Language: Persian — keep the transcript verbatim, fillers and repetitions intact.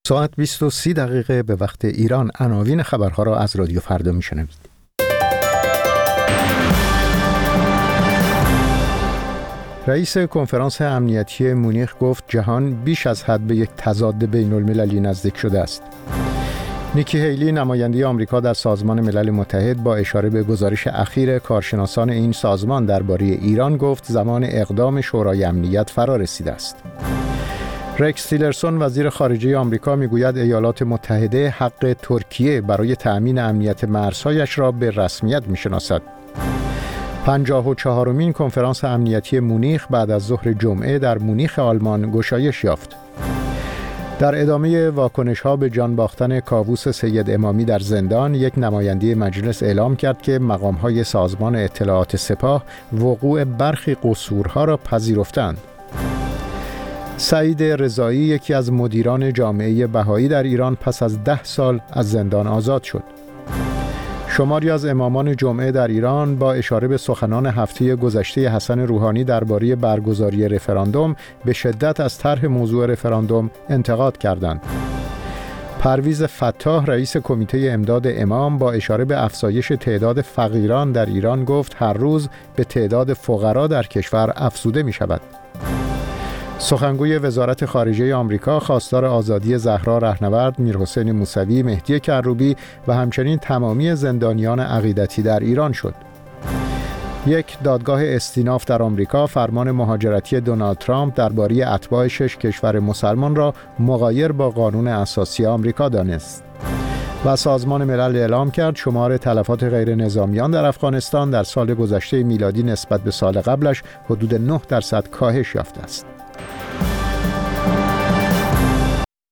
ساعت بیست و سی دقیقه به وقت ایران عناوین خبرها را از رادیو فردا میشنوید. رئیس کنفرانس امنیتی مونیخ گفت جهان بیش از حد به یک تضاد بین المللی نزدیک شده است. نیکی هیلی نماینده آمریکا در سازمان ملل متحد با اشاره به گزارش اخیر کارشناسان این سازمان درباره ایران گفت زمان اقدام شورای امنیت فرا رسیده است. رکس تیلرسون وزیر خارجه آمریکا میگوید ایالات متحده حق ترکیه برای تأمین امنیت مرزهایش را به رسمیت میشناسد. پنجاه و چهارمین کنفرانس امنیتی مونیخ بعد از ظهر جمعه در مونیخ آلمان گشایش یافت. در ادامه واکنش‌ها به جان باختن کاووس سید امامی در زندان، یک نماینده مجلس اعلام کرد که مقام‌های سازمان اطلاعات سپاه وقوع برخی قصورها را پذیرفتند. سعید رضایی یکی از مدیران جامعه بهایی در ایران پس از ده سال از زندان آزاد شد. شماری از امامان جمعه در ایران با اشاره به سخنان هفته گذشته حسن روحانی درباره برگزاری رفراندوم به شدت از طرح موضوع رفراندوم انتقاد کردند. پرویز فتاح رئیس کمیته امداد امام با اشاره به افزایش تعداد فقیران در ایران گفت هر روز به تعداد فقرا در کشور افزوده می شود. سخنگوی وزارت خارجه آمریکا خواستار آزادی زهرا رهنورد، میرحسین موسوی، مهدی کروبی و همچنین تمامی زندانیان عقیدتی در ایران شد. یک دادگاه استیناف در آمریکا فرمان مهاجرتی دونالد ترامپ درباره اتباع شش کشور مسلمان را مغایر با قانون اساسی آمریکا دانست. و سازمان ملل اعلام کرد شمار تلفات غیر نظامیان در افغانستان در سال گذشته میلادی نسبت به سال قبلش حدود نه درصد کاهش یافته است.